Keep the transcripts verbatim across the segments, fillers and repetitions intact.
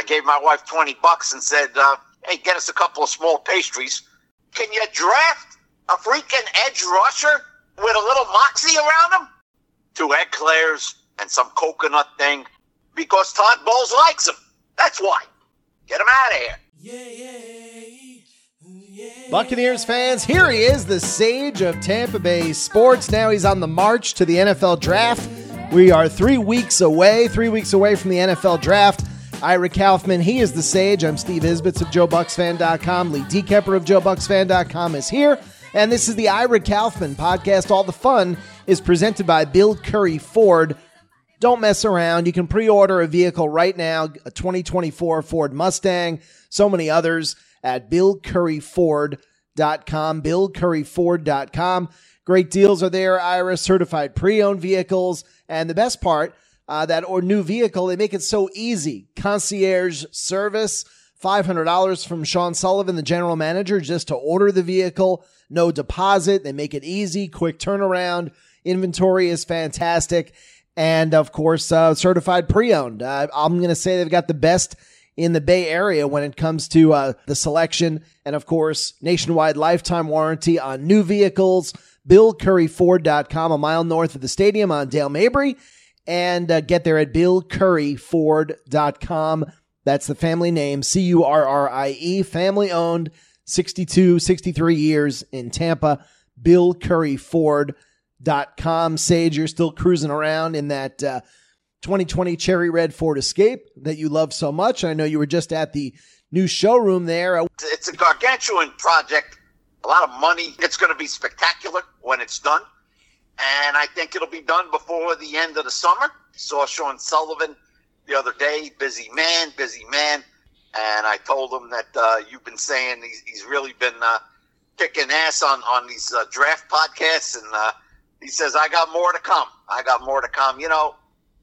I gave my wife twenty bucks and said, uh, hey, get us a couple of small pastries. Can you draft a freaking edge rusher with a little moxie around him? Two eclairs and some coconut thing because Todd Bowles likes him. That's why. Get him out of here. Yeah, yeah, yeah. Buccaneers fans, here he is, the sage of Tampa Bay sports. Now he's on the march to the N F L draft. We are three weeks away, three weeks away from the N F L draft. Ira Kaufman, he is the sage. I'm Steve Isbitz of Joe Bucks Fan dot com. Lee Dekepper of Joe Bucks Fan dot com is here. And this is the Ira Kaufman podcast. All the fun is presented by Bill Curry Ford. Don't mess around. You can pre-order a vehicle right now, a twenty twenty-four Ford Mustang, so many others at Bill Curry Ford dot com, Bill Curry Ford dot com. Great deals are there, Ira, certified pre-owned vehicles. And the best part, uh, that or new vehicle, they make it so easy. Concierge service, five hundred dollars from Sean Sullivan, the general manager, just to order the vehicle. No deposit. They make it easy, quick turnaround. Inventory is fantastic. And, of course, uh, certified pre-owned. Uh, I'm going to say they've got the best in the Bay Area when it comes to uh, the selection. And, of course, nationwide lifetime warranty on new vehicles. Bill Curry Ford dot com, a mile north of the stadium on Dale Mabry. And uh, get there at Bill Curry Ford dot com. That's the family name, C U R R I E, family-owned, sixty-two, sixty-three years in Tampa. Bill Curry Ford dot com. Sage, you're still cruising around in that uh, twenty twenty Cherry Red Ford Escape that you love so much. I know you were just at the new showroom there. It's a gargantuan project, a lot of money. It's going to be spectacular when it's done. And I think it'll be done before the end of the summer. Saw Sean Sullivan the other day, busy man, busy man. And I told him that uh, you've been saying he's, he's really been uh, kicking ass on, on these uh, draft podcasts. And uh, he says, I got more to come. I got more to come. You know,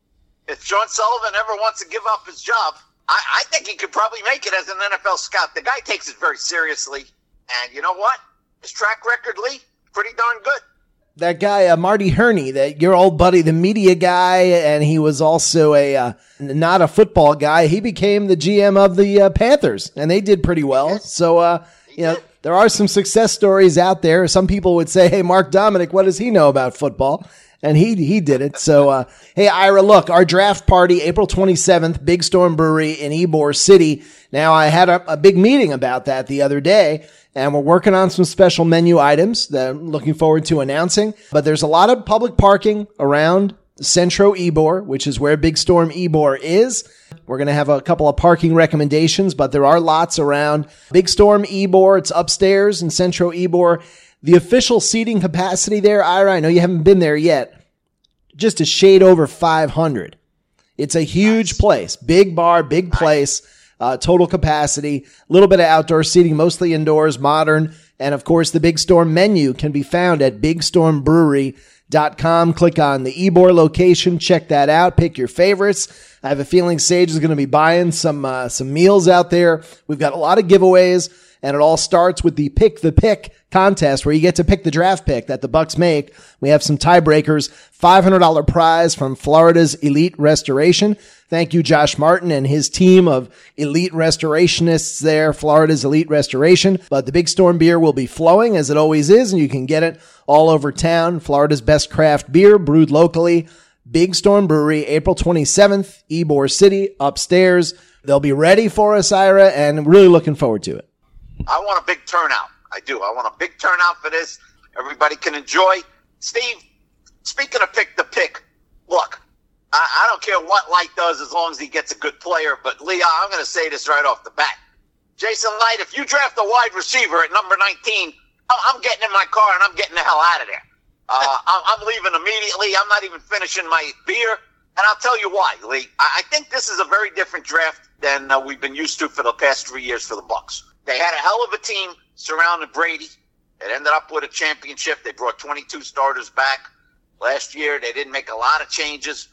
if Sean Sullivan ever wants to give up his job, I, I think he could probably make it as an N F L scout. The guy takes it very seriously. And you know what? His track record, Lee, pretty darn good. That guy, uh, Marty Herney, that your old buddy, the media guy, and he was also a uh, not a football guy. He became the G M of the uh, Panthers, and they did pretty well. So, uh, you know, there are some success stories out there. Some people would say, hey, Mark Dominic, what does he know about football? And he he did it. So, uh, hey, Ira, look, our draft party, April twenty-seventh, Big Storm Brewery in Ybor City. Now, I had a, a big meeting about that the other day. And we're working on some special menu items that I'm looking forward to announcing. But there's a lot of public parking around Centro Ybor, which is where Big Storm Ybor is. We're going to have a couple of parking recommendations, but there are lots around Big Storm Ybor. It's upstairs in Centro Ybor. The official seating capacity there, Ira, I know you haven't been there yet, just a shade over five hundred. It's a huge nice. place, big bar, big nice. place. Uh, total capacity, a little bit of outdoor seating, mostly indoors, modern. And of course, the Big Storm menu can be found at big storm brewery dot com. Click on the Ybor location. Check that out. Pick your favorites. I have a feeling Sage is going to be buying some, uh, some meals out there. We've got a lot of giveaways, and it all starts with the Pick the Pick contest where you get to pick the draft pick that the Bucks make. We have some tiebreakers, five hundred dollars prize from Florida's Elite Restoration. Thank you, Josh Martin and his team of elite restorationists there, Florida's Elite Restoration. But the Big Storm beer will be flowing, as it always is, and you can get it all over town. Florida's best craft beer, brewed locally. Big Storm Brewery, April twenty-seventh, Ybor City, upstairs. They'll be ready for us, Ira, and I'm really looking forward to it. I want a big turnout. I do. I want a big turnout for this. Everybody can enjoy. Steve, speaking of pick the pick, look, I, I don't care what Light does as long as he gets a good player. But, Lee, I'm going to say this right off the bat. Jason Light, if you draft a wide receiver at number nineteen, I'm getting in my car and I'm getting the hell out of there. Uh, I'm leaving immediately. I'm not even finishing my beer. And I'll tell you why, Lee. I think this is a very different draft than uh, we've been used to for the past three years for the Bucs. They had a hell of a team surrounding Brady. It ended up with a championship. They brought twenty-two starters back. Last year, they didn't make a lot of changes.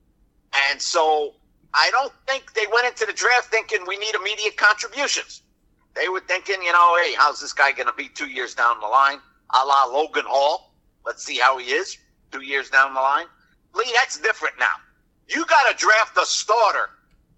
And so I don't think they went into the draft thinking we need immediate contributions. They were thinking, you know, hey, how's this guy going to be two years down the line? A la Logan Hall. Let's see how he is two years down the line. Lee, that's different now. You got to draft a starter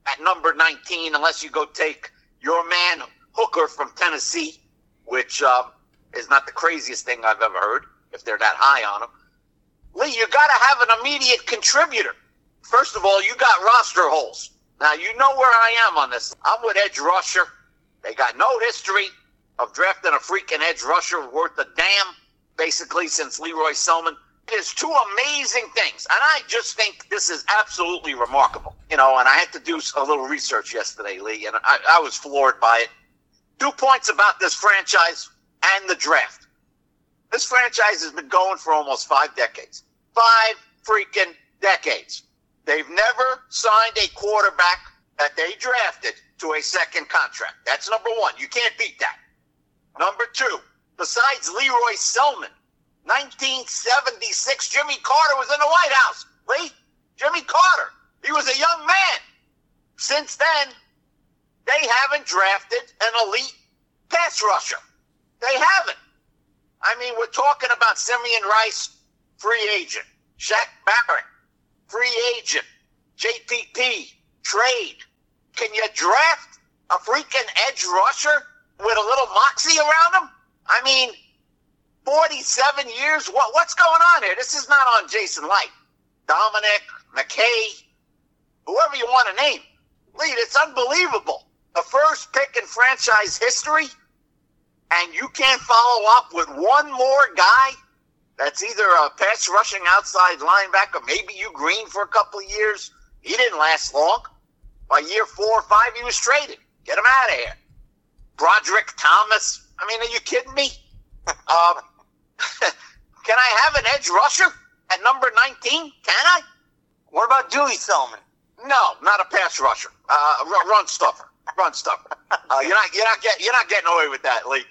at number nineteen, unless you go take your man Hooker from Tennessee, which uh, is not the craziest thing I've ever heard, if they're that high on him. Lee, you got to have an immediate contributor. First of all, you got roster holes. Now, you know where I am on this. I'm with edge rusher. They got no history of drafting a freaking edge rusher worth a damn, basically, since Leroy Selman. There's two amazing things, and I just think this is absolutely remarkable. You know, and I had to do a little research yesterday, Lee, and I, I was floored by it. Two points about this franchise and the draft. This franchise has been going for almost five decades. Five freaking decades. They've never signed a quarterback that they drafted to a second contract. That's number one. You can't beat that. Number two, besides Leroy Selman, nineteen seventy-six, Jimmy Carter was in the White House. Lee, Jimmy Carter. He was a young man. Since then, they haven't drafted an elite pass rusher. They haven't. I mean, we're talking about Simeon Rice, free agent. Shaq Barrett, free agent. J P P, trade. Can you draft a freaking edge rusher with a little moxie around him? I mean, forty-seven years? What, what's going on here? This is not on Jason Light. Dominic, McKay, whoever you want to name. Lee, it's unbelievable. The first pick in franchise history, and you can't follow up with one more guy that's either a pass rushing outside linebacker, maybe you Green for a couple of years. He didn't last long. By year four or five, he was traded. Get him out of here. Broderick Thomas. I mean, are you kidding me? um, can I have an edge rusher at number nineteen? Can I? What about Dewey Selman? No, not a pass rusher. Uh, run, run stuffer. Run stuffer. Uh, you're not. You're not getting. You're not getting away with that, Lee.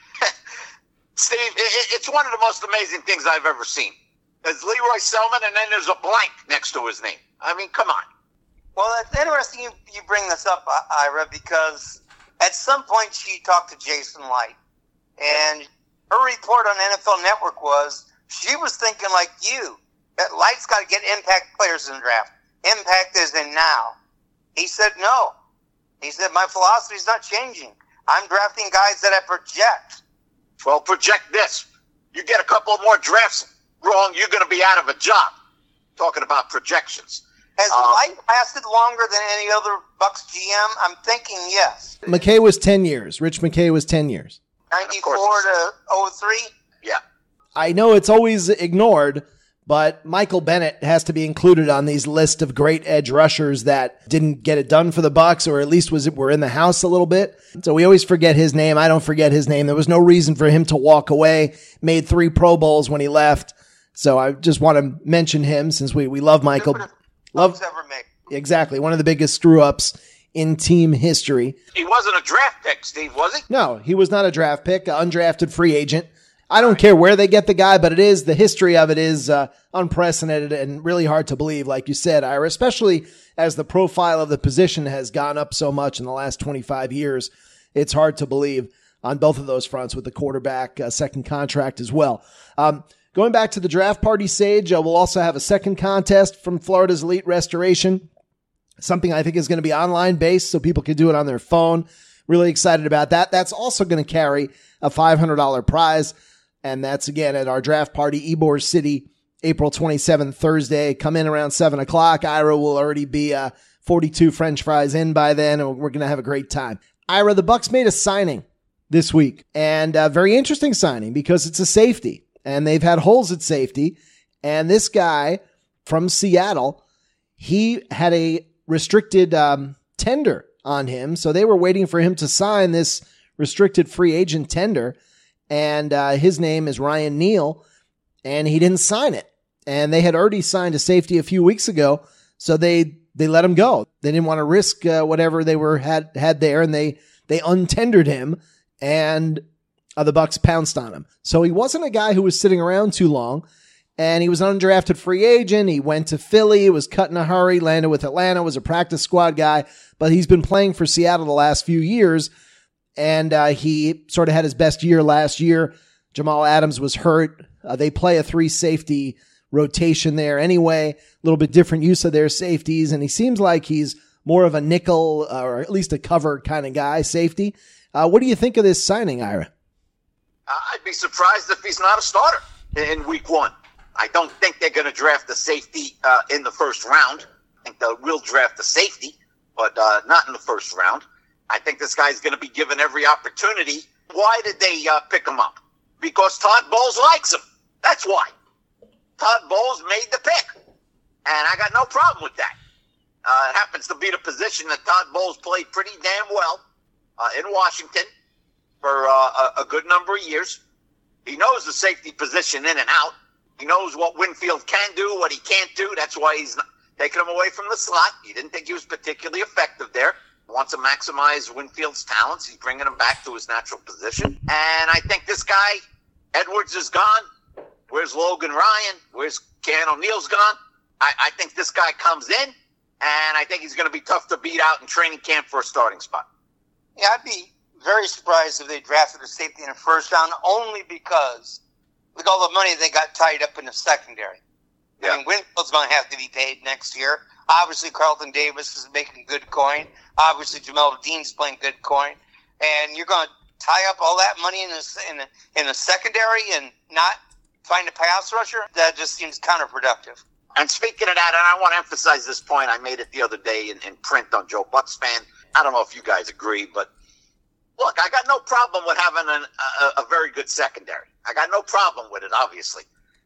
Steve, it, it's one of the most amazing things I've ever seen. There's Leroy Selman, and then there's a blank next to his name. I mean, come on. Well, it's interesting you, you bring this up, Ira, because at some point she talked to Jason Light, and her report on N F L Network was she was thinking like you, that Light's got to get impact players in the draft. Impact is in now. He said no. He said, my philosophy's not changing. I'm drafting guys that I project. Well, project this. You get a couple more drafts wrong, you're going to be out of a job. Talking about projections. Has um, Light lasted longer than any other Bucs G M? I'm thinking yes. McKay was ten years. Rich McKay was ten years. ninety-four to oh three? Yeah. I know it's always ignored, but Michael Bennett has to be included on these list of great edge rushers that didn't get it done for the Bucs, or at least was were in the house a little bit. So we always forget his name. I don't forget his name. There was no reason for him to walk away. Made three Pro Bowls when he left. So I just want to mention him since we, we love Michael. Love ever made. Exactly. One of the biggest screw ups in team history. He wasn't a draft pick, Steve, was he? No, he was not a draft pick, an undrafted free agent. I don't care where they get the guy, but it is, the history of it is uh, unprecedented and really hard to believe, like you said, Ira, especially as the profile of the position has gone up so much in the last twenty-five years. It's hard to believe on both of those fronts with the quarterback uh, second contract as well. Um, going back to the draft party, Sage, uh, we'll also have a second contest from Florida's Elite Restoration, something I think is going to be online based so people can do it on their phone. Really excited about that. That's also going to carry a five hundred dollars prize. And that's, again, at our draft party, Ybor City, April twenty-seventh, Thursday. Come in around seven o'clock. Ira will already be uh, forty-two French fries in by then, and we're going to have a great time. Ira, the Bucs made a signing this week, and a very interesting signing because it's a safety, and they've had holes at safety. And this guy from Seattle, he had a restricted um, tender on him, so they were waiting for him to sign this restricted free agent tender. And uh, his name is Ryan Neal, and he didn't sign it. And they had already signed a safety a few weeks ago, so they they let him go. They didn't want to risk uh, whatever they were had had there, and they they untendered him, and uh, the Bucs pounced on him. So he wasn't a guy who was sitting around too long, and he was an undrafted free agent. He went to Philly, was cut in a hurry, landed with Atlanta, was a practice squad guy, but he's been playing for Seattle the last few years. And uh, he sort of had his best year last year. Jamal Adams was hurt. Uh, they play a three safety rotation there anyway, a little bit different use of their safeties. And he seems like he's more of a nickel uh, or at least a cover kind of guy, safety. Uh, what do you think of this signing, Ira? I'd be surprised if he's not a starter in week one. I don't think they're going to draft a safety uh, in the first round. I think they will draft a safety, but uh, not in the first round. I think this guy's going to be given every opportunity. Why did they uh, pick him up? Because Todd Bowles likes him. That's why. Todd Bowles made the pick, and I got no problem with that. Uh, it happens to be the position that Todd Bowles played pretty damn well uh, in Washington for uh, a, a good number of years. He knows the safety position in and out. He knows what Winfield can do, what he can't do. That's why he's not taking him away from the slot. He didn't think he was particularly effective there. Wants to maximize Winfield's talents. He's bringing him back to his natural position. And I think this guy, Edwards, is gone. Where's Logan Ryan? Where's Ken O'Neill's gone? I, I think this guy comes in, and I think he's going to be tough to beat out in training camp for a starting spot. Yeah, I'd be very surprised if they drafted a safety in the first round, only because with all the money they got tied up in the secondary. Yeah. I mean, Winfield's going to have to be paid next year. Obviously, Carlton Davis is making good coin. Obviously, Jamel Dean's playing good coin. And you're going to tie up all that money in the, in the, in the secondary and not find a pass rusher? That just seems counterproductive. And speaking of that, and I want to emphasize this point, I made it the other day in, in print on Joe Buck's Fan. I don't know if you guys agree, but look, I got no problem with having an, a, a very good secondary. I got no problem with it, obviously.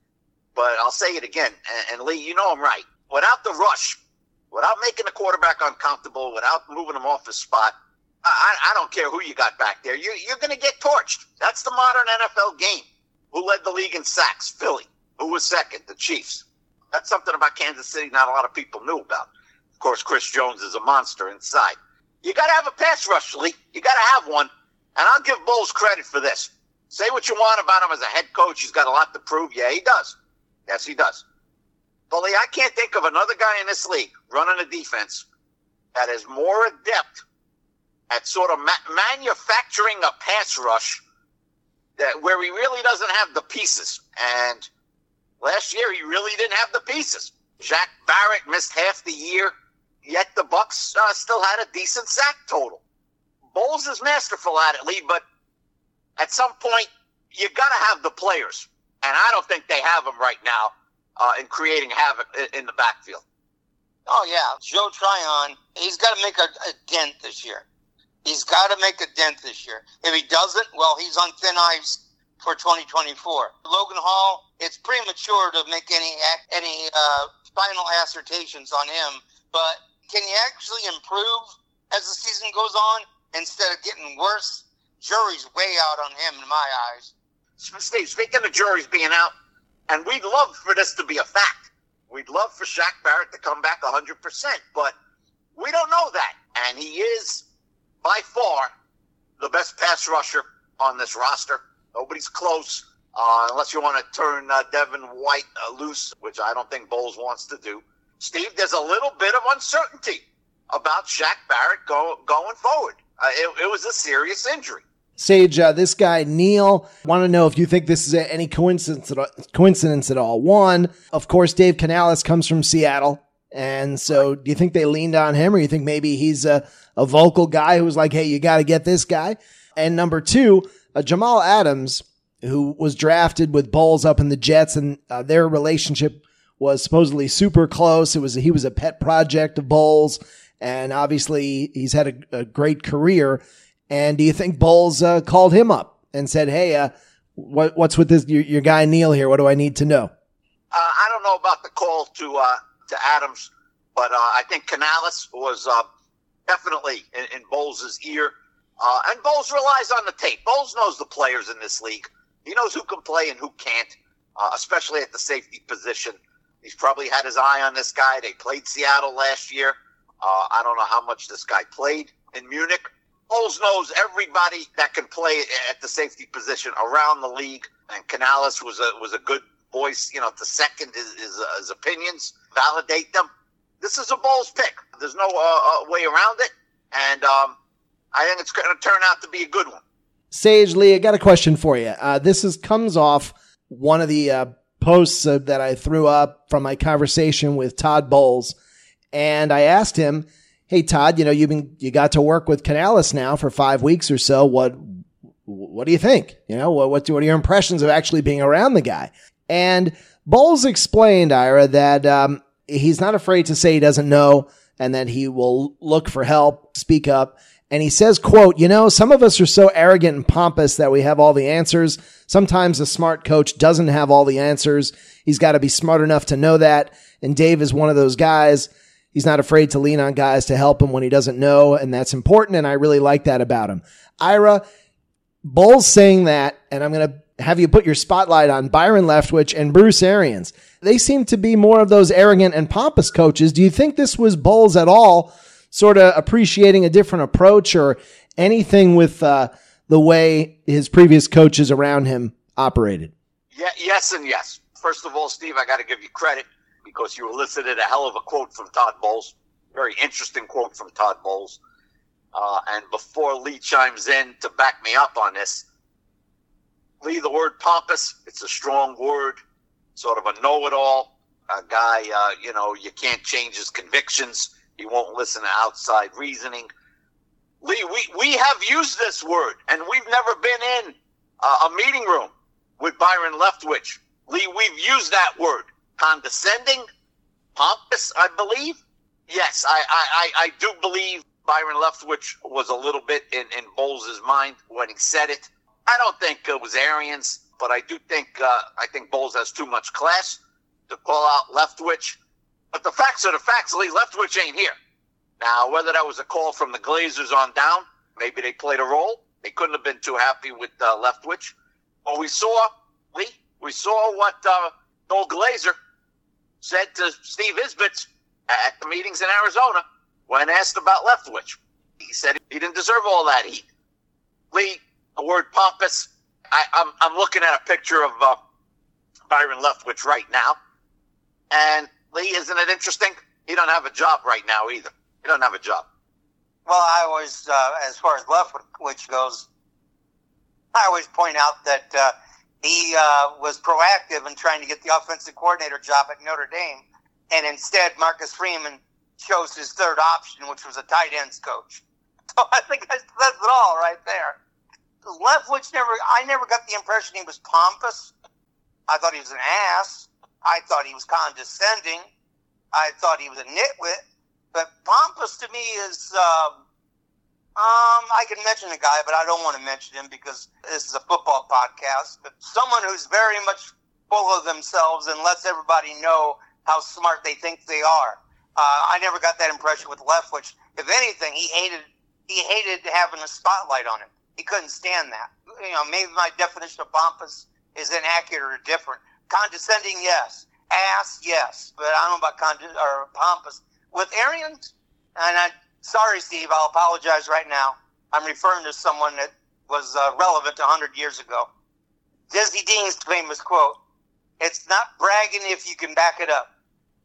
But I'll say it again, and, and Lee, you know I'm right. Without the rush, without making the quarterback uncomfortable, without moving him off his spot, I, I don't care who you got back there. You, you're going to get torched. That's the modern N F L game. Who led the league in sacks? Philly. Who was second? The Chiefs. That's something about Kansas City not a lot of people knew about. Of course, Chris Jones is a monster inside. You got to have a pass rush, Lee. You got to have one. And I'll give Bowles credit for this. Say what you want about him as a head coach. He's got a lot to prove. Yeah, he does. Yes, he does. But Lee, I can't think of another guy in this league running a defense that is more adept at sort of ma- manufacturing a pass rush that where he really doesn't have the pieces. And last year, he really didn't have the pieces. Shaq Barrett missed half the year, yet the Bucs uh, still had a decent sack total. Bowles is masterful at it, Lee, but at some point, you got to have the players. And I don't think they have them right now uh, in creating havoc in, in the backfield. Oh, yeah. Joe Tryon, he's got to make a, a dent this year. He's got to make a dent this year. If he doesn't, well, he's on thin ice for twenty twenty-four. Logan Hall, it's premature to make any any uh, final assertions on him, but can he actually improve as the season goes on instead of getting worse? Jury's way out on him in my eyes. Steve, speaking of juries being out, and we'd love for this to be a fact. We'd love for Shaq Barrett to come back one hundred percent, but we don't know that. And he is, by far, the best pass rusher on this roster. Nobody's close, uh, unless you want to turn uh, Devin White uh, loose, which I don't think Bowles wants to do. Steve, there's a little bit of uncertainty about Shaq Barrett go, going forward. Uh, it, it was a serious injury. Sage, uh, this guy, Neil, want to know if you think this is any coincidence at all, coincidence at all. One, of course, Dave Canales comes from Seattle. And so do you think they leaned on him, or you think maybe he's a, a vocal guy who's like, hey, you got to get this guy? And number two, uh, Jamal Adams, who was drafted with Bowles up in the Jets, and uh, their relationship was supposedly super close. It was he was a pet project of Bowles, and obviously he's had a, a great career. And do you think Bowles uh, called him up and said, hey, uh, what, what's with this your, your guy Neil here? What do I need to know? Uh, I don't know about the call to uh, to Adams, but uh, I think Canales was uh, definitely in, in Bowles' ear. Uh, and Bowles relies on the tape. Bowles knows the players in this league. He knows who can play and who can't, uh, especially at the safety position. He's probably had his eye on this guy. They played Seattle last year. Uh, I don't know how much this guy played in Munich. Bowles knows everybody that can play at the safety position around the league, and Canales was a was a good voice, you know, to second his, his, uh, his opinions, validate them. This is a Bowles pick. There's no uh, uh, way around it, and um, I think it's going to turn out to be a good one. Sage, Lee, I got a question for you. Uh, this is comes off one of the uh, posts uh, that I threw up from my conversation with Todd Bowles, and I asked him hey, Todd, you know, you've been, you got to work with Canales now for five weeks or so. What, what do you think? You know, what, what, what are your impressions of actually being around the guy? And Bowles explained, Ira, that um, he's not afraid to say he doesn't know and that he will look for help, speak up. And he says, quote, you know, some of us are so arrogant and pompous that we have all the answers. Sometimes a smart coach doesn't have all the answers. He's got to be smart enough to know that. And Dave is one of those guys. He's not afraid to lean on guys to help him when he doesn't know. And that's important. And I really like that about him. Ira, Bowles saying that, and I'm going to have you put your spotlight on Byron Leftwich and Bruce Arians. They seem to be more of those arrogant and pompous coaches. Do you think this was Bowles at all sort of appreciating a different approach or anything with uh, the way his previous coaches around him operated? Yeah, yes and yes. First of all, Steve, I got to give you credit because you elicited a hell of a quote from Todd Bowles. Very interesting quote from Todd Bowles. Uh, and before Lee chimes in to back me up on this, Lee, the word pompous, it's a strong word, sort of a know-it-all. A guy, uh, you know, you can't change his convictions. He won't listen to outside reasoning. Lee, we, we have used this word, and we've never been in uh, a meeting room with Byron Leftwich. Lee, we've used that word. Condescending, pompous, I believe. Yes, I, I, I, I do believe Byron Leftwich was a little bit in, in Bowles' mind when he said it. I don't think it was Arians, but I do think uh, I think Bowles has too much class to call out Leftwich. But the facts are the facts, Lee. Leftwich ain't here. Now, whether that was a call from the Glazers on down, maybe they played a role. They couldn't have been too happy with uh, Leftwich. But we saw, Lee, we saw what uh, Noel Glazer said to Steve Isbitz at the meetings in Arizona when asked about Leftwich. He said he didn't deserve all that heat. Lee, the word pompous, I, I'm, I'm looking at a picture of uh, Byron Leftwich right now. And Lee, isn't it interesting? He don't have a job right now either. He doesn't have a job. Well, I always, uh, as far as Leftwich goes, I always point out that uh, he uh, was proactive in trying to get the offensive coordinator job at Notre Dame. And instead, Marcus Freeman chose his third option, which was a tight ends coach. So I think that says it all right there. Leftwich never, I never got the impression he was pompous. I thought he was an ass. I thought he was condescending. I thought he was a nitwit. But pompous to me is, um, um, I can mention a guy, but I don't want to mention him because this is a football podcast. But someone who's very much full of themselves and lets everybody know how smart they think they are. Uh, I never got that impression with Leftwich. If anything, he hated he hated having a spotlight on him. He couldn't stand that. You know, maybe my definition of pompous is inaccurate or different. Condescending, yes. Ass, yes. But I don't know about conde- or pompous. With Arians, and I, sorry, Steve, I'll apologize right now. I'm referring to someone that was uh, relevant one hundred years ago. Dizzy Dean's famous quote, "It's not bragging if you can back it up."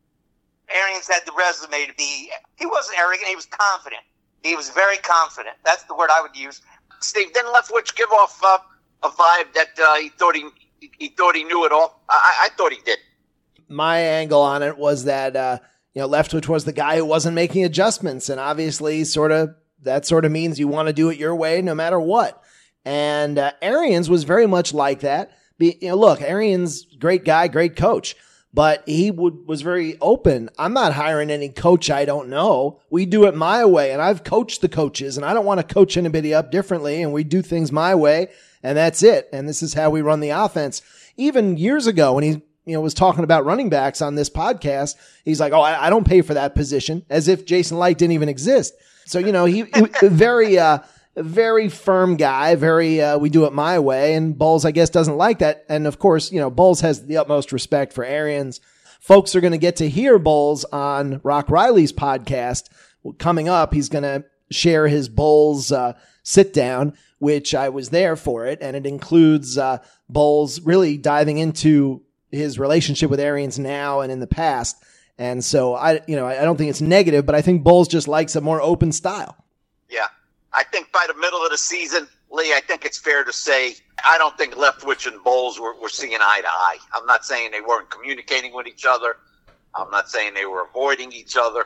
Arians had the resume to be, he wasn't arrogant, he was confident. He was very confident. That's the word I would use. Steve, didn't Leftwich give off uh, a vibe that uh, he thought he he thought he knew it all? I, I thought he did. My angle on it was that uh, you know, Leftwich was the guy who wasn't making adjustments, and obviously, sort of that sort of means you want to do it your way, no matter what. And uh, Arians was very much like that. Be, you know, look, Arians, great guy, great coach. But he would, was very open. I'm not hiring any coach I don't know. We do it my way, and I've coached the coaches, and I don't want to coach anybody up differently, and we do things my way, and that's it. And this is how we run the offense. Even years ago when he you know was talking about running backs on this podcast, he's like, oh, I, I don't pay for that position, as if Jason Light didn't even exist. So, you know, he, he very uh, very firm guy, very uh, we do it my way, and Bowles, I guess, doesn't like that. And of course, you know, Bowles has the utmost respect for Arians. Folks are going to get to hear Bowles on Rock Riley's podcast coming up. He's going to share his Bowles uh, sit down, which I was there for it, and it includes uh, Bowles really diving into his relationship with Arians now and in the past. And so I, you know, I don't think it's negative, but I think Bowles just likes a more open style. Yeah. I think by the middle of the season, Lee, I think it's fair to say I don't think Leftwich and Bowles were, were seeing eye to eye. I'm not saying they weren't communicating with each other. I'm not saying they were avoiding each other.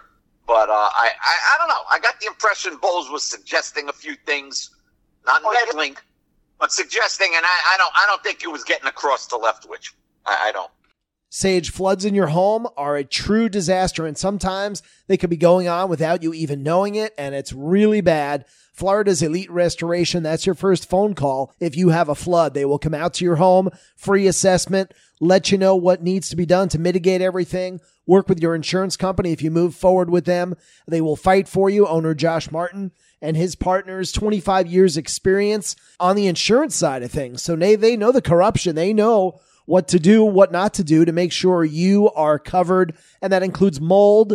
But uh, I, I I don't know. I got the impression Bowles was suggesting a few things, not meddling, but suggesting, and I, I don't I don't think he was getting across to Leftwich. I, I don't. Sage, floods in your home are a true disaster, and sometimes they could be going on without you even knowing it, and it's really bad. Florida's Elite Restoration, that's your first phone call. If you have a flood, they will come out to your home, free assessment, let you know what needs to be done to mitigate everything, work with your insurance company. If you move forward with them, they will fight for you. Owner Josh Martin and his partners, twenty-five years experience on the insurance side of things. So they, they know the corruption. They know what to do, what not to do to make sure you are covered. And that includes mold,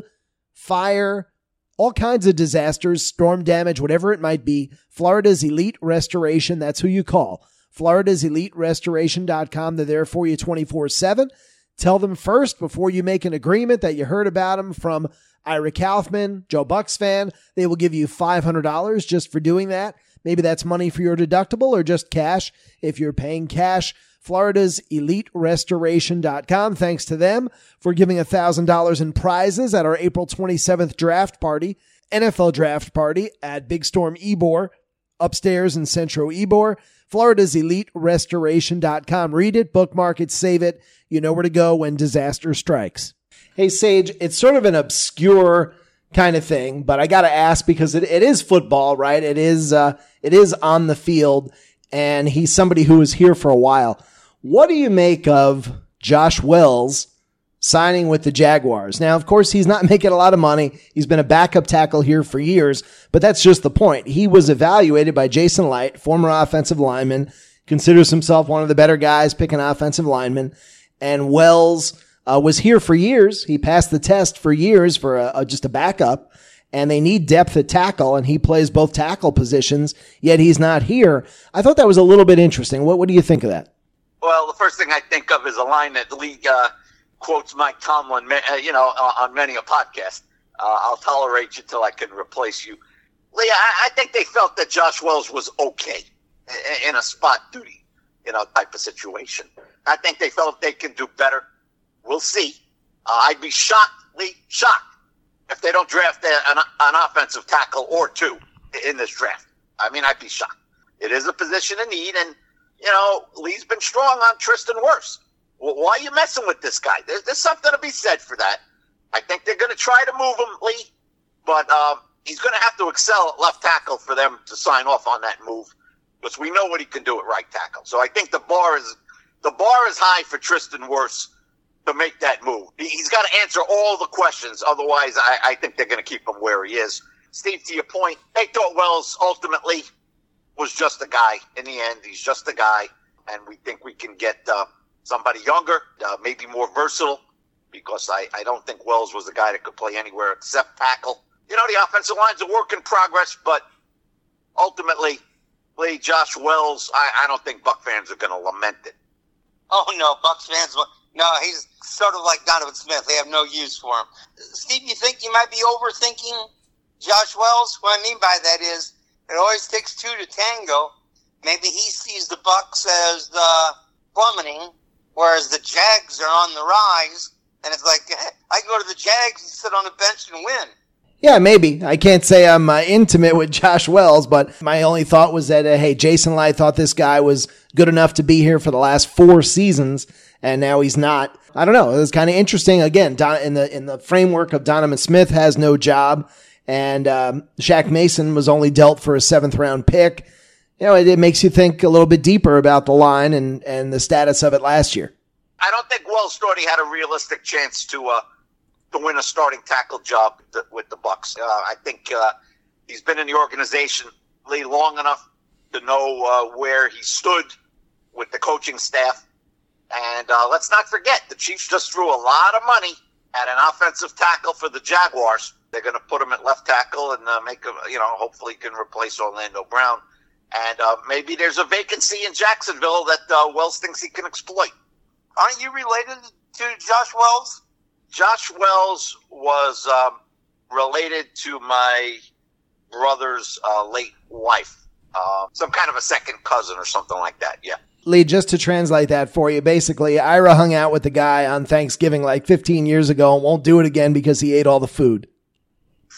fire, all kinds of disasters, storm damage, whatever it might be. Florida's Elite Restoration, that's who you call. Florida's Elite Restoration dot com. They're there for you twenty-four seven. Tell them first before you make an agreement that you heard about them from Ira Kaufman, Joe Bucks fan. They will give you five hundred dollars just for doing that. Maybe that's money for your deductible or just cash if you're paying cash. Florida's Elite Restoration dot com. Thanks to them for giving one thousand dollars in prizes at our April twenty-seventh draft party, N F L draft party at Big Storm Ybor, upstairs in Centro Ybor. Florida's Elite Restoration dot com. Read it, bookmark it, save it. You know where to go when disaster strikes. Hey, Sage, it's sort of an obscure kind of thing, but I got to ask because it, it is football, right? It is, uh, it is on the field, and he's somebody who was here for a while. What do you make of Josh Wells signing with the Jaguars? Now, of course, he's not making a lot of money. He's been a backup tackle here for years, but that's just the point. He was evaluated by Jason Light, former offensive lineman, considers himself one of the better guys picking offensive linemen, and Wells uh, was here for years. He passed the test for years for a, a, just a backup, and they need depth at tackle, and he plays both tackle positions, yet he's not here. I thought that was a little bit interesting. What, what do you think of that? Well, the first thing I think of is a line that the league uh, quotes Mike Tomlin, uh, you know, on many a podcast. Uh, I'll tolerate you till I can replace you. Lee, I, I think they felt that Josh Wells was okay in a spot duty, you know, type of situation. I think they felt they can do better. We'll see. Uh, I'd be shocked, Lee, shocked, if they don't draft an, an offensive tackle or two in this draft. I mean, I'd be shocked. It is a position of need, and, you know, Lee's been strong on Tristan Wirfs. Well, why are you messing with this guy? There's, there's something to be said for that. I think they're going to try to move him, Lee, but um, he's going to have to excel at left tackle for them to sign off on that move, because we know what he can do at right tackle. So I think the bar is the bar is high for Tristan Wirfs to make that move. He, he's got to answer all the questions. Otherwise, I, I think they're going to keep him where he is. Steve, to your point, they thought Wells ultimately was just a guy. In the end, he's just a guy, and we think we can get uh, somebody younger, uh, maybe more versatile, because I, I don't think Wells was the guy that could play anywhere except tackle. You know, the offensive line's a work in progress, but ultimately, Lee, Josh Wells, I, I don't think Buck fans are going to lament it. Oh, no, Bucks fans, no, he's sort of like Donovan Smith. They have no use for him. Steve, you think you might be overthinking Josh Wells? What I mean by that is it always takes two to tango. Maybe he sees the Bucks as uh, plummeting, whereas the Jags are on the rise, and it's like, I can go to the Jags and sit on the bench and win. Yeah, maybe. I can't say I'm uh, intimate with Josh Wells, but my only thought was that, uh, hey, Jason Light thought this guy was good enough to be here for the last four seasons, and now he's not. I don't know. It was kind of interesting. Again, Don, in the in the framework of Donovan Smith has no job, and um, Shaq Mason was only dealt for a seventh round pick. You know, it, it makes you think a little bit deeper about the line and, and the status of it last year. I don't think Wells thought he had a realistic chance to uh, to win a starting tackle job with the, with the Bucks. Uh, I think uh, he's been in the organization Lee, long enough to know uh, where he stood with the coaching staff. And uh, let's not forget, the Chiefs just threw a lot of money at an offensive tackle for the Jaguars. They're going to put him at left tackle and uh, make him, you know, hopefully can replace Orlando Brown. And uh, maybe there's a vacancy in Jacksonville that uh, Wells thinks he can exploit. Aren't you related to Josh Wells? Josh Wells was um, related to my brother's uh, late wife. Uh, some kind of a second cousin or something like that, yeah. Lee, just to translate that for you, basically, Ira hung out with the guy on Thanksgiving like fifteen years ago and won't do it again because he ate all the food.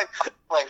play, play.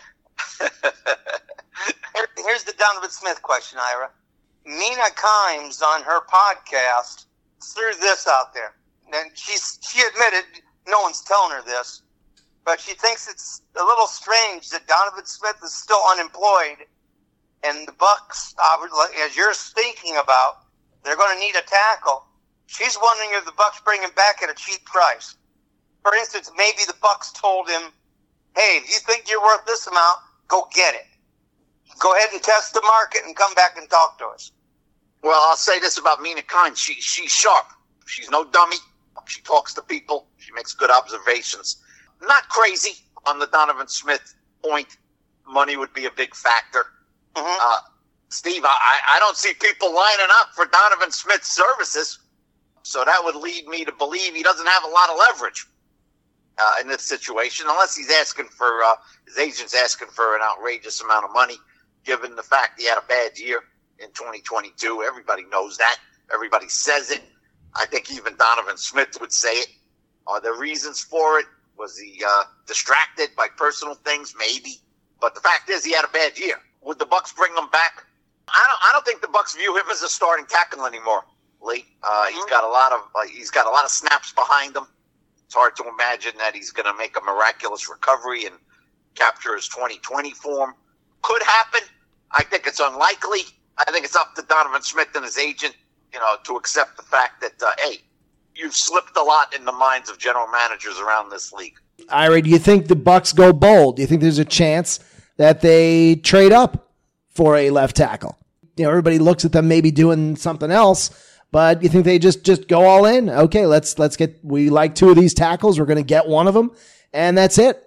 Here, here's the Donovan Smith question, Ira. Mina Kimes on her podcast threw this out there. And she's, she admitted, no one's telling her this, but she thinks it's a little strange that Donovan Smith is still unemployed, and the Bucs, uh, as you're thinking about, they're going to need a tackle. She's wondering if the Bucs bring him back at a cheap price. For instance, maybe the Bucs told him, hey, if you think you're worth this amount, go get it. Go ahead and test the market and come back and talk to us. Well, I'll say this about Mina Kimes. She, she's sharp. She's no dummy. She talks to people. She makes good observations. Not crazy on the Donovan Smith point. Money would be a big factor. Mm-hmm. Uh, Steve, I, I don't see people lining up for Donovan Smith's services. So that would lead me to believe he doesn't have a lot of leverage uh, in this situation, unless he's asking for, uh, his agent's asking for an outrageous amount of money, given the fact he had a bad year in twenty twenty-two. Everybody knows that. Everybody says it. I think even Donovan Smith would say it. Are there reasons for it? Was he uh, distracted by personal things? Maybe. But the fact is, he had a bad year. Would the Bucs bring him back? I don't. I don't think the Bucs view him as a starting tackle anymore, Lee. Uh, he's got a lot of. Uh, he's got a lot of snaps behind him. It's hard to imagine that he's going to make a miraculous recovery and capture his twenty twenty form. Could happen. I think it's unlikely. I think it's up to Donovan Smith and his agent, you know, to accept the fact that, uh, hey, you've slipped a lot in the minds of general managers around this league. Ira, do you think the Bucs go bold? Do you think there's a chance that they trade up for a left tackle? You know, everybody looks at them maybe doing something else, but you think they just, just go all in? Okay, let's let's get. We like two of these tackles. We're going to get one of them, and that's it.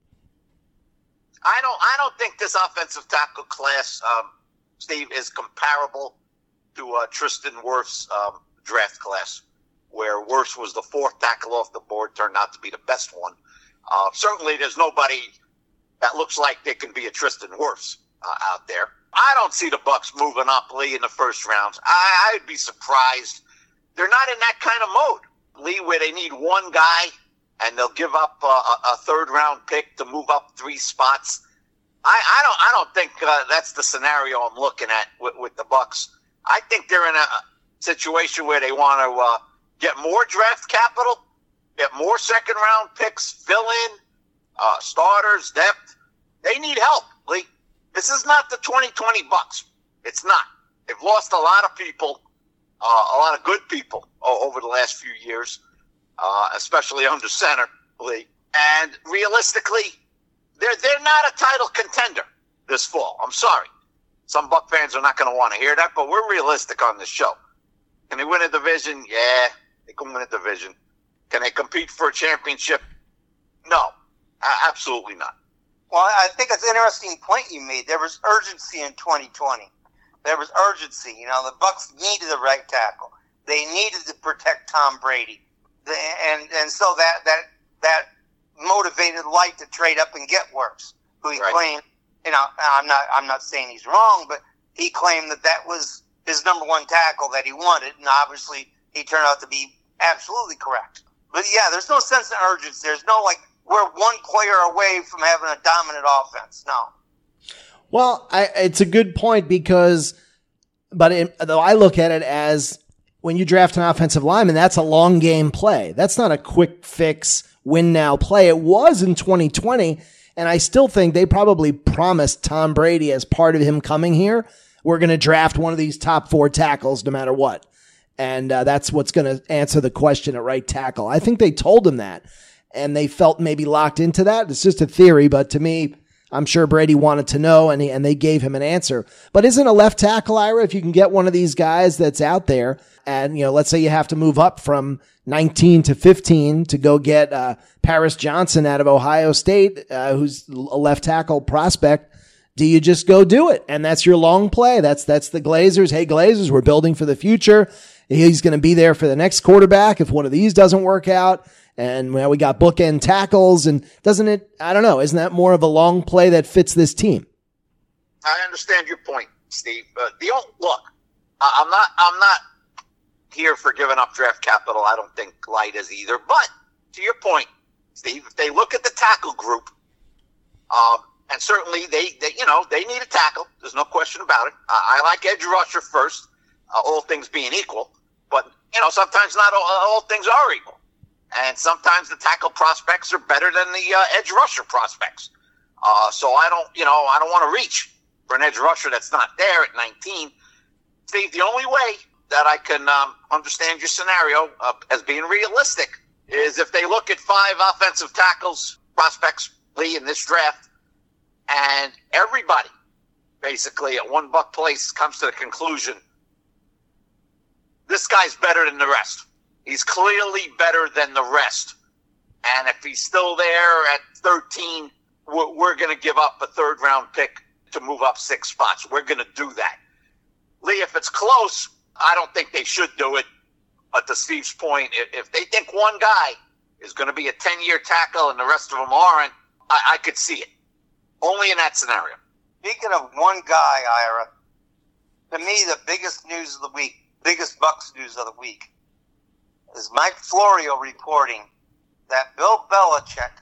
I don't. I don't think this offensive tackle class, um, Steve, is comparable to uh, Tristan Wirfs' um, draft class, where Wirfs was the fourth tackle off the board, turned out to be the best one. Uh, certainly, there's nobody that looks like they can be a Tristan Wirfs uh, out there. I don't see the Bucs moving up, Lee, in the first round. I, I'd be surprised. They're not in that kind of mode, Lee, where they need one guy and they'll give up uh, a, a third-round pick to move up three spots. I, I don't. I don't think uh, that's the scenario I'm looking at with, with the Bucs. I think they're in a situation where they want to uh, get more draft capital, get more second-round picks, fill in uh, starters, depth. They need help, Lee. This is not the twenty twenty Bucs. It's not. They've lost a lot of people, uh, a lot of good people oh, over the last few years, uh, especially under center, Lee. And realistically, they're they're not a title contender this fall. I'm sorry. Some Buck fans are not going to want to hear that, but we're realistic on this show. Can they win a division? Yeah, they can win a division. Can they compete for a championship? No, absolutely not. Well, I think it's an interesting point you made. There was urgency in twenty twenty. There was urgency. You know, the Bucs needed the right tackle. They needed to protect Tom Brady, and and so that that that motivated Light to trade up and get Wirfs, who he right. claimed. You know, I'm not I'm not saying he's wrong, but he claimed that that was his number one tackle that he wanted, and obviously he turned out to be absolutely correct. But yeah, there's no sense of urgency. There's no like we're one player away from having a dominant offense. No. Well, I, it's a good point because, but it, though I look at it as when you draft an offensive lineman, that's a long game play. That's not a quick fix, win now play. It was in twenty twenty, and I still think they probably promised Tom Brady as part of him coming here, we're going to draft one of these top four tackles no matter what. And uh, that's what's going to answer the question at right tackle. I think they told him that, and they felt maybe locked into that. It's just a theory, but to me, I'm sure Brady wanted to know, and he, and they gave him an answer. But isn't a left tackle, Ira, if you can get one of these guys that's out there, and you know, let's say you have to move up from nineteen to fifteen to go get uh, Paris Johnson out of Ohio State, uh, who's a left tackle prospect, do you just go do it? And that's your long play. That's that's the Glazers. Hey, Glazers, we're building for the future. He's going to be there for the next quarterback if one of these doesn't work out. And well, we got bookend tackles, and doesn't it, I don't know, isn't that more of a long play that fits this team? I understand your point, Steve. Uh, the old, look, I'm not, I'm not here for giving up draft capital. I don't think Light is either. But to your point, Steve, if they look at the tackle group, Um, and certainly they, they, you know, they need a tackle. There's no question about it. I, I like edge rusher first, uh, all things being equal. But, you know, sometimes not all, all things are equal. And sometimes the tackle prospects are better than the uh, edge rusher prospects. Uh, so I don't, you know, I don't want to reach for an edge rusher that's not there at nineteen. Steve, the only way that I can um, understand your scenario uh, as being realistic is if they look at five offensive tackles prospects, Lee, in this draft, and everybody basically at one buck place comes to the conclusion this guy's better than the rest. He's clearly better than the rest. And if he's still there at thirteen, we're, we're going to give up a third round pick to move up six spots. We're going to do that. Lee, if it's close, I don't think they should do it. But to Steve's point, if, if they think one guy is going to be a ten-year tackle and the rest of them aren't, I, I could see it. Only in that scenario. Speaking of one guy, Ira, to me, the biggest news of the week, biggest Bucs news of the week, is Mike Florio reporting that Bill Belichick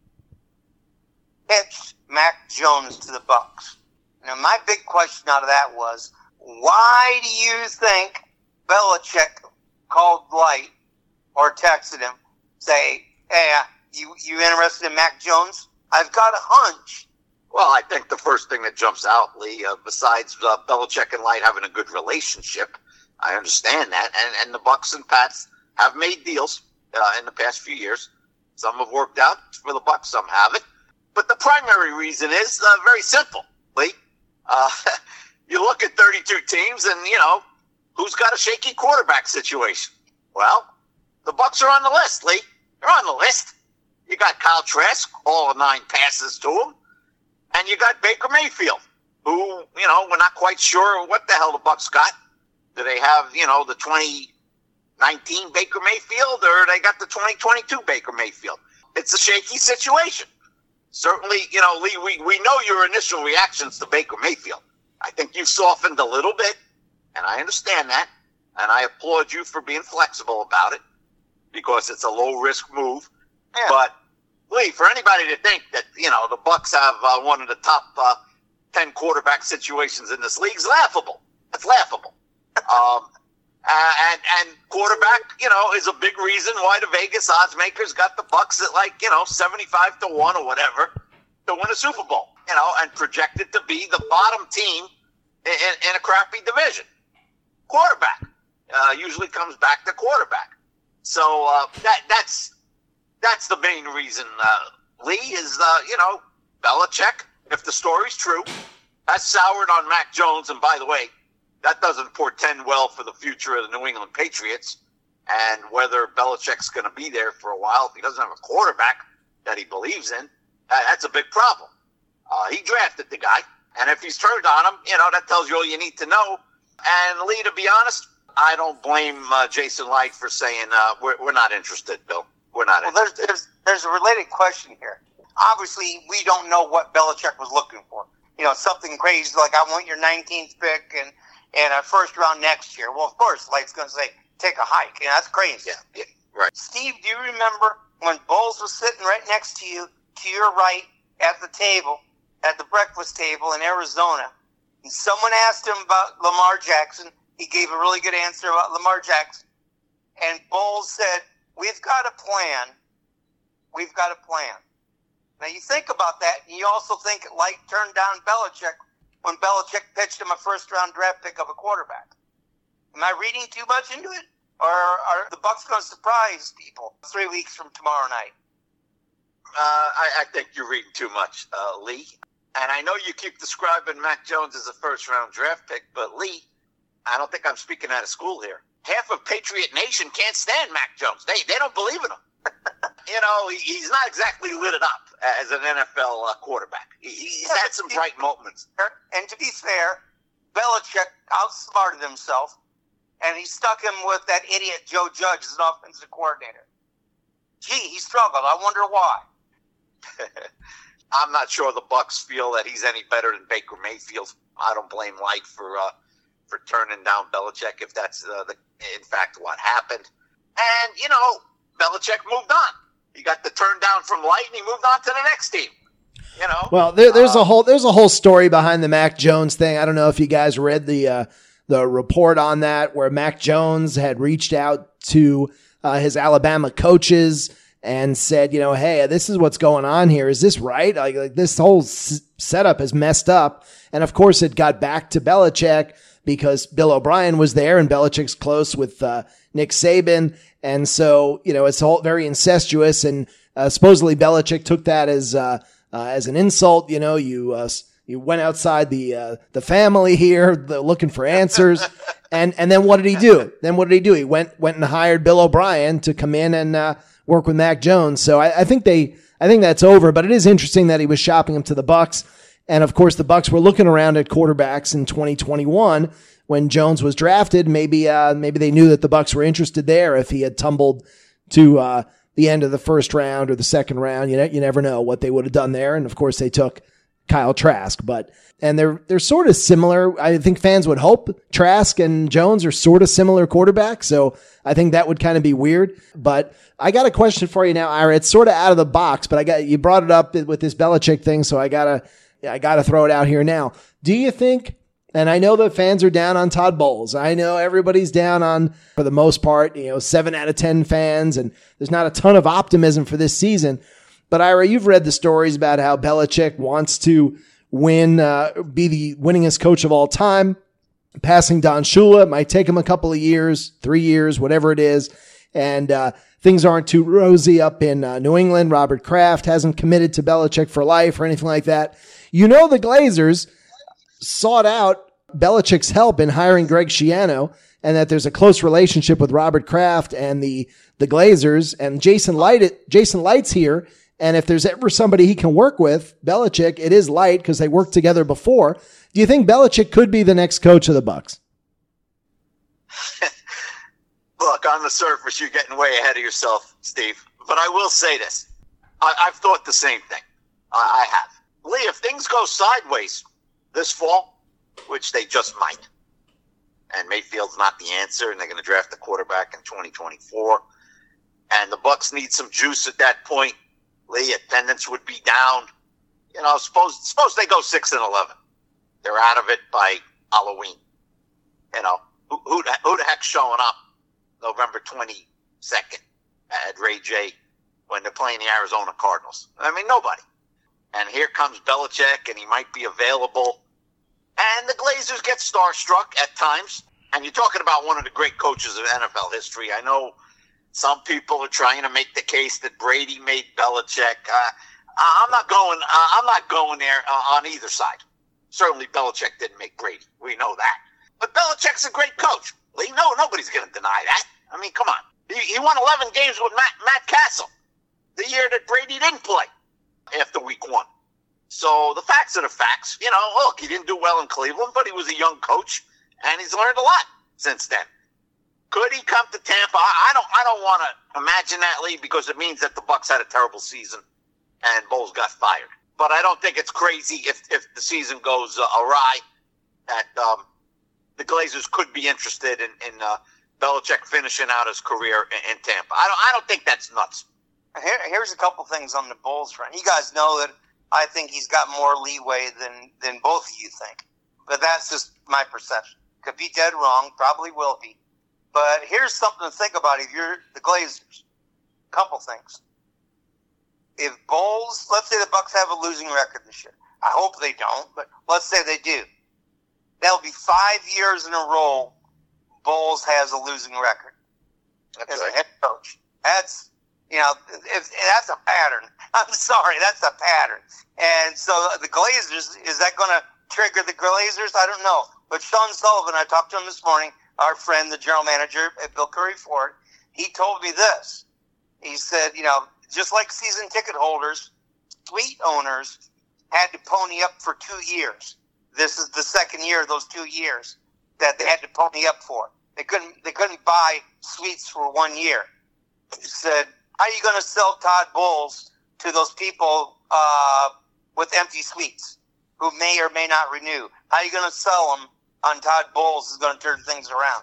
pitched Mac Jones to the Bucs. Now, my big question out of that was, why do you think Belichick called Light or texted him, say, hey, you, you interested in Mac Jones? I've got a hunch. Well, I think the first thing that jumps out, Lee, uh, besides uh, Belichick and Light having a good relationship, I understand that, and, and the Bucs and Pats have made deals uh, in the past few years. Some have worked out for the Bucs, some haven't. But the primary reason is uh, very simple, Lee. Uh, you look at thirty-two teams, and, you know, who's got a shaky quarterback situation? Well, the Bucs are on the list, Lee. They're on the list. You got Kyle Trask, all nine passes to him. And you got Baker Mayfield, who, you know, we're not quite sure what the hell the Bucs got. Do they have, you know, the twenty nineteen Baker Mayfield, or they got the twenty twenty-two Baker Mayfield? It's a shaky situation. Certainly, you know, Lee, we, we know your initial reactions to Baker Mayfield. I think you've softened a little bit, and I understand that, and I applaud you for being flexible about it because it's a low-risk move. Yeah. But, Lee, for anybody to think that, you know, the Bucs have uh, one of the top uh, ten quarterback situations in this league is laughable. It's laughable. Um, uh, and and quarterback, you know, is a big reason why the Vegas odds makers got the Bucs at like, you know, seventy-five to one or whatever to win a Super Bowl, you know, and projected to be the bottom team in, in, in a crappy division. Quarterback uh, usually comes back to quarterback. So uh, that that's that's the main reason, uh, Lee, is, uh, you know, Belichick, if the story's true, has soured on Mac Jones. And by the way, that doesn't portend well for the future of the New England Patriots and whether Belichick's going to be there for a while. If he doesn't have a quarterback that he believes in, that's a big problem. Uh, he drafted the guy, and if he's turned on him, you know, that tells you all you need to know. And Lee, to be honest, I don't blame uh, Jason Light for saying uh, we're, we're not interested, Bill. We're not well, interested. There's, there's, there's a related question here. Obviously, we don't know what Belichick was looking for. You know, something crazy like, I want your nineteenth pick and and a first round next year. Well, of course, Light's going to say, take a hike. You know, that's crazy. Yeah, yeah, right. Steve, do you remember when Bowles was sitting right next to you, to your right, at the table, at the breakfast table in Arizona, and someone asked him about Lamar Jackson? He gave a really good answer about Lamar Jackson. And Bowles said, we've got a plan. We've got a plan. Now, you think about that, and you also think Light turned down Belichick when Belichick pitched him a first-round draft pick of a quarterback. Am I reading too much into it? Or are the Bucs going to surprise people three weeks from tomorrow night? Uh, I, I think you're reading too much, uh, Lee. And I know you keep describing Mac Jones as a first-round draft pick, but Lee, I don't think I'm speaking out of school here. Half of Patriot Nation can't stand Mac Jones. They they don't believe in him. You know, he, he's not exactly lit it up as an N F L uh, quarterback. He, he's yeah, had some bright moments. And to be fair, Belichick outsmarted himself, and he stuck him with that idiot Joe Judge as an offensive coordinator. Gee, he struggled. I wonder why. I'm not sure the Bucs feel that he's any better than Baker Mayfield. I don't blame Light for uh, for turning down Belichick if that's uh, the, in fact what happened. And, you know, Belichick moved on. He got the turn down from Light, and he moved on to the next team. You know. Well, there, there's um, a whole there's a whole story behind the Mac Jones thing. I don't know if you guys read the uh, the report on that, where Mac Jones had reached out to uh, his Alabama coaches and said, you know, hey, this is what's going on here. Is this right? Like, like this whole s- setup is messed up. And of course, it got back to Belichick because Bill O'Brien was there, and Belichick's close with uh, Nick Saban, and so you know it's all very incestuous. And uh, supposedly Belichick took that as uh, Uh, as an insult. You know, you, uh, you went outside the, uh, the family here the, looking for answers. and, and then what did he do? Then what did he do? He went, went and hired Bill O'Brien to come in and, uh, work with Mac Jones. So I, I think they, I think that's over, but it is interesting that he was shopping him to the Bucs. And of course the Bucs were looking around at quarterbacks in twenty twenty-one when Jones was drafted. Maybe, uh, maybe they knew that the Bucs were interested there if he had tumbled to, uh, the end of the first round or the second round. You know, you never know what they would have done there. And of course they took Kyle Trask, but, and they're, they're sort of similar. I think fans would hope Trask and Jones are sort of similar quarterbacks. So I think that would kind of be weird, but I got a question for you now, Ira. It's sort of out of the box, but I got, you brought it up with this Belichick thing. So I gotta, I gotta throw it out here now. Do you think, and I know that fans are down on Todd Bowles. I know everybody's down on, for the most part, you know, seven out of ten fans, and there's not a ton of optimism for this season. But Ira, you've read the stories about how Belichick wants to win, uh, be the winningest coach of all time. Passing Don Shula, it might take him a couple of years, three years, whatever it is. And, uh, things aren't too rosy up in uh, New England. Robert Kraft hasn't committed to Belichick for life or anything like that. You know, the Glazers sought out Belichick's help in hiring Greg Schiano, and that there's a close relationship with Robert Kraft and the, the Glazers, and Jason Light, Jason Light's here. And if there's ever somebody he can work with, Belichick, it is Light, because they worked together before. Do you think Belichick could be the next coach of the Bucs? Look, on the surface, you're getting way ahead of yourself, Steve. But I will say this. I, I've thought the same thing. I, I have. Lee, if things go sideways this fall, which they just might, and Mayfield's not the answer, and they're going to draft the quarterback in twenty twenty-four, and the Bucs need some juice at that point, Lee, attendance would be down. You know, suppose suppose they go six and eleven. They're out of it by Halloween. You know, who who the, who the heck's showing up November twenty-second at Ray J when they're playing the Arizona Cardinals? I mean, nobody. And here comes Belichick, and he might be available. And the Glazers get starstruck at times. And you're talking about one of the great coaches of N F L history. I know some people are trying to make the case that Brady made Belichick. Uh, I'm not going. Uh, I'm not going there uh, on either side. Certainly, Belichick didn't make Brady. We know that. But Belichick's a great coach. Lee, no, nobody's going to deny that. I mean, come on. He, he won eleven games with Matt, Matt Castle the year that Brady didn't play after week one. So the facts are the facts. You know, look, he didn't do well in Cleveland, but he was a young coach, and he's learned a lot since then. Could he come to Tampa? I don't. I don't want to imagine that, Lee, because it means that the Bucs had a terrible season and Bowles got fired. But I don't think it's crazy if if the season goes uh, awry that um, the Glazers could be interested in, in uh, Belichick finishing out his career in, in Tampa. I don't. I don't think that's nuts. Here, here's a couple things on the Bowles front. You guys know that I think he's got more leeway than than both of you think, but that's just my perception. Could be dead wrong. Probably will be. But here's something to think about if you're the Glazers. Couple things. If Bowles, let's say the Bucs have a losing record this year. I hope they don't, but let's say they do. That'll be five years in a row Bowles has a losing record That's as right. a head coach. That's, you know, if, that's a pattern. I'm sorry, that's a pattern. And so the Glazers, is that going to trigger the Glazers? I don't know. But Sean Sullivan, I talked to him this morning, our friend, the general manager at Bill Curry Ford, he told me this. He said, you know, just like season ticket holders, suite owners had to pony up for two years. This is the second year of those two years that they had to pony up for. They couldn't they couldn't buy suites for one year. He said, how are you going to sell Todd Bowles to those people uh, with empty suites who may or may not renew? How are you going to sell them on Todd Bowles is going to turn things around?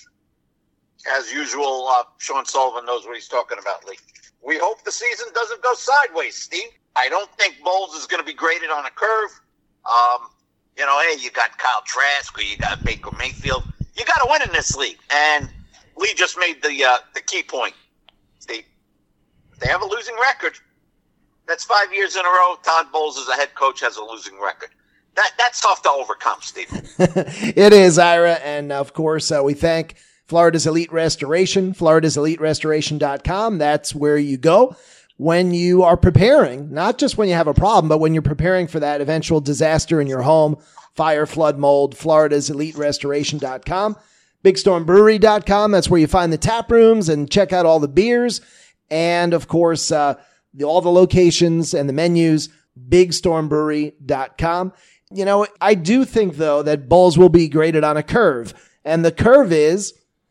As usual, uh, Sean Sullivan knows what he's talking about, Lee. We hope the season doesn't go sideways, Steve. I don't think Bowles is going to be graded on a curve. Um, you know, hey, you got Kyle Trask or you got Baker Mayfield. You got to win in this league. And Lee just made the uh, the key point. Steve, they have a losing record. That's five years in a row. Todd Bowles as a head coach has a losing record. That That's tough to overcome, Steve. It is, Ira. And, of course, uh, we thank Florida's Elite Restoration, Florida's Elite Restoration dot com. That's where you go when you are preparing, not just when you have a problem, but when you're preparing for that eventual disaster in your home, fire, flood, mold, Florida's Elite Restoration dot com. Big Storm Brewery dot com. That's where you find the tap rooms and check out all the beers. And, of course, uh, the, all the locations and the menus, Big Storm Brewery dot com. You know, I do think, though, that Bowles will be graded on a curve. And the curve is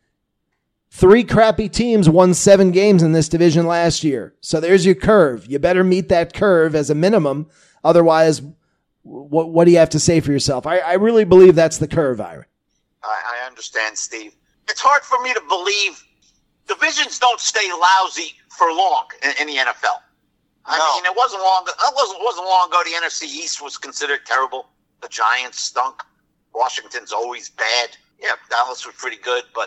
three crappy teams won seven games in this division last year. So there's your curve. You better meet that curve as a minimum. Otherwise, what, what do you have to say for yourself? I, I really believe that's the curve, Ira. I, I understand, Steve. It's hard for me to believe divisions don't stay lousy for long in, in the N F L. I No. mean, it wasn't long. It wasn't wasn't long ago. The N F C East was considered terrible. The Giants stunk. Washington's always bad. Yeah, Dallas was pretty good, but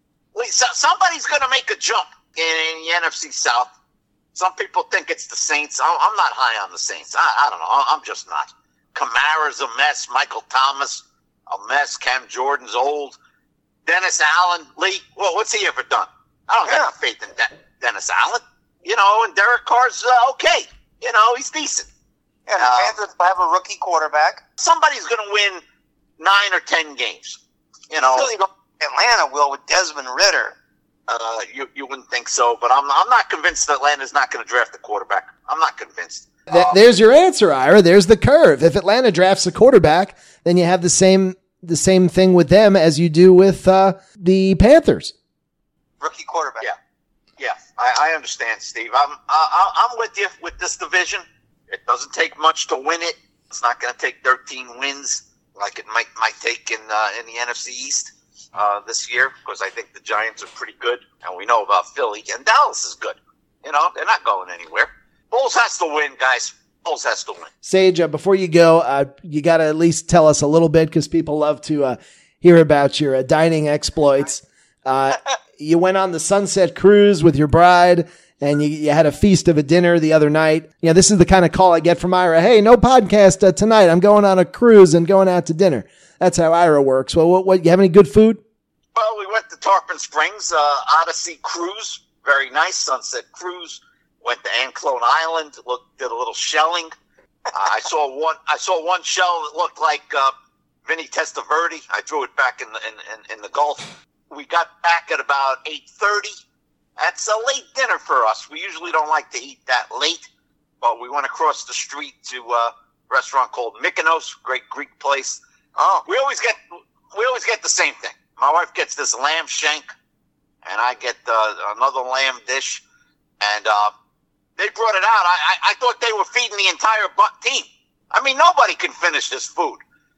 so, somebody's going to make a jump in, in the N F C South. Some people think it's the Saints. I'm, I'm not high on the Saints. I, I don't know. I'm just not. Kamara's a mess. Michael Thomas, a mess. Cam Jordan's old. Dennis Allen, Lee. Well, what's he ever done? I don't Yeah. have faith in De- Dennis Allen. You know, and Derek Carr's uh, okay. You know, he's decent. Yeah, the Uh, Panthers have a rookie quarterback. Somebody's going to win nine or ten games. You know, Really don't- Atlanta will with Desmond Ritter. uh, you you wouldn't think so, but I'm I'm not convinced that Atlanta's not going to draft a quarterback. I'm not convinced. Th- there's your answer, Ira. There's the curve. If Atlanta drafts a quarterback, then you have the same the same thing with them as you do with uh, the Panthers. Rookie quarterback. Yeah. Yeah, I, I understand, Steve. I'm I, I'm with you with this division. It doesn't take much to win it. It's not going to take thirteen wins like it might might take in uh, in the N F C East uh, this year, because I think the Giants are pretty good, and we know about Philly, and Dallas is good. You know, they're not going anywhere. Bulls has to win, guys. Bulls has to win. Sage, uh, before you go, uh, you got to at least tell us a little bit, because people love to uh, hear about your uh, dining exploits. Uh, you went on the Sunset Cruise with your bride, and you, you had a feast of a dinner the other night. You know, this is the kind of call I get from Ira. Hey, no podcast uh, tonight. I'm going on a cruise and going out to dinner. That's how Ira works. Well, what, what you have any good food? Well, we went to Tarpon Springs, uh, Odyssey Cruise. Very nice Sunset Cruise. Went to Anclone Island. Looked, did a little shelling. Uh, I saw one. I saw one shell that looked like uh, Vinny Testaverde. I threw it back in the in, in, in the Gulf. We got back at about eight thirty. That's a late dinner for us. We usually don't like to eat that late, but we went across the street to a restaurant called Mykonos, great Greek place. Oh, We always get we always get the same thing. My wife gets this lamb shank, and I get uh, another lamb dish, and uh, they brought it out. I, I, I thought they were feeding the entire bu- team. I mean, nobody can finish this food.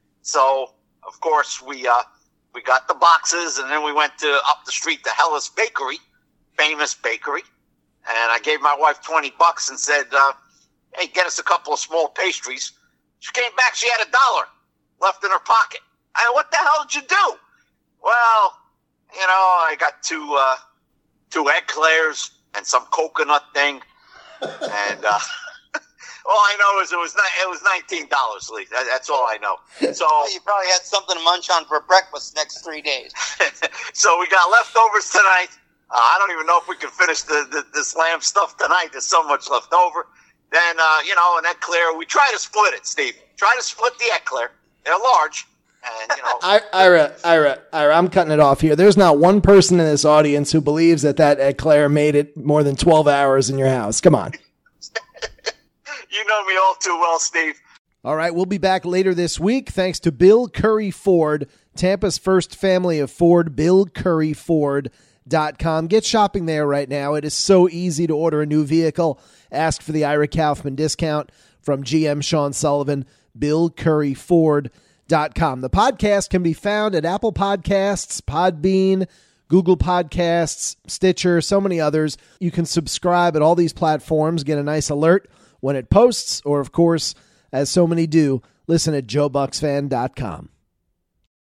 So, of course, we uh, we got the boxes, and then we went to up the street to Hellas Bakery, famous bakery, and I gave my wife twenty bucks and said, uh, "Hey, get us a couple of small pastries." She came back. She had a dollar left in her pocket. I what the hell did you do? Well, you know, I got two uh, two eclairs and some coconut thing, and uh, all I know is it was ni- it was nineteen dollars, Lee. That, that's all I know. So well, you probably had something to munch on for breakfast next three days. so we got leftovers tonight. Uh, I don't even know if we can finish the, the this lamb stuff tonight. There's so much left over. Then uh, you know, an eclair. We try to split it, Steve. Try to split the eclair. They're large. And, you know, I, Ira, Ira, Ira, I'm cutting it off here. There's not one person in this audience who believes that that eclair made it more than twelve hours in your house. Come on. you know me all too well, Steve. All right, we'll be back later this week. Thanks to Bill Curry Ford, Tampa's first family of Ford, bill curry ford dot com. Get shopping there right now. It is so easy to order a new vehicle. Ask for the Ira Kaufman discount from G M Sean Sullivan, bill curry ford dot com. The podcast can be found at Apple Podcasts, Podbean, Google Podcasts, Stitcher, so many others. You can subscribe at all these platforms, get a nice alert when it posts, or, of course, as so many do, listen at joe bucks fan dot com.